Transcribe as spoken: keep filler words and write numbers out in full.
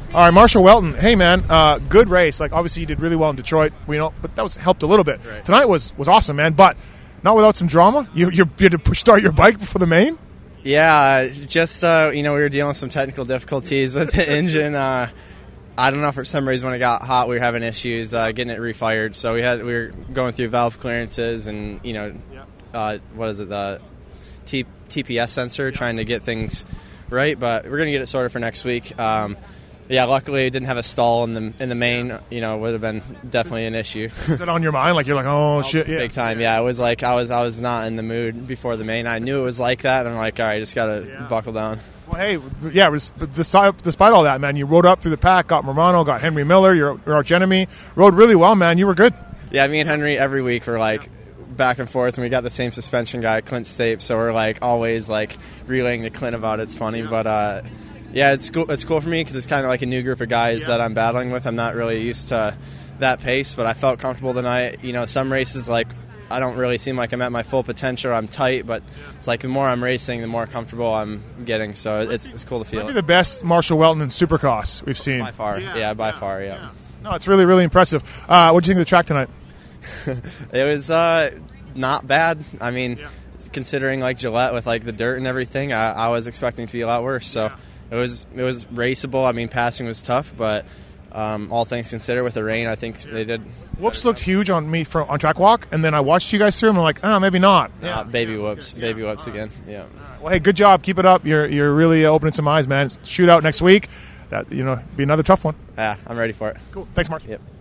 All right, Marshall Weltin. Hey, man, uh, good race. Like, obviously, you did really well in Detroit. We know, but that was helped a little bit. Right. Tonight was was awesome, man. But not without some drama. You you, you had to push, start your bike before the main. Yeah, just uh, you know, we were dealing with some technical difficulties with the engine. Uh, I don't know, for some reason when it got hot, we were having issues uh, getting it refired. So we had we were going through valve clearances and you know, uh, what is it, the T- TPS sensor, trying to get things right. But we're gonna get it sorted for next week. Um, Yeah, luckily it didn't have a stall in the in the main. You know, would have been definitely an issue. Is it on your mind? Like you're like, oh shit, yeah, big time. Yeah, it was like I was I was not in the mood before the main. I knew it was like that, and I'm like, all right, just gotta yeah. buckle down. Well, hey, yeah, despite, despite all that, man, you rode up through the pack, got Romano, got Henry Miller, your, your arch enemy, rode really well, man. You were good. Yeah, me and Henry every week were like back and forth, and we got the same suspension guy, Clint Stape, so we're like always like relaying to Clint about it. It's funny, but. uh Yeah, it's cool. It's cool for me because it's kind of like a new group of guys yeah. that I'm battling with. I'm not really used to that pace, but I felt comfortable tonight. You know, some races, like, I don't really seem like I'm at my full potential. I'm tight, but it's like the more I'm racing, the more comfortable I'm getting. So it's it's cool to feel. Maybe the best Marshall Weltin in Supercross we've seen. By far, yeah, yeah by yeah. far, yeah. yeah. No, it's really, really impressive. Uh, what did you think of the track tonight? It was uh, not bad. I mean, yeah. considering like Gillette with like the dirt and everything, I, I was expecting to be a lot worse. So. Yeah. It was it was raceable. I mean, passing was tough, but um, all things considered, with the rain, I think they did. Whoops looked huge on me for, on track walk, and then I watched you guys through, and I'm like, oh, maybe not. Yeah, uh, baby whoops, yeah. baby whoops again. Yeah. Well, hey, good job. Keep it up. You're you're really opening some eyes, man. Shootout next week. That you know, be another tough one. Yeah, I'm ready for it. Cool. Thanks, Mark. Yep.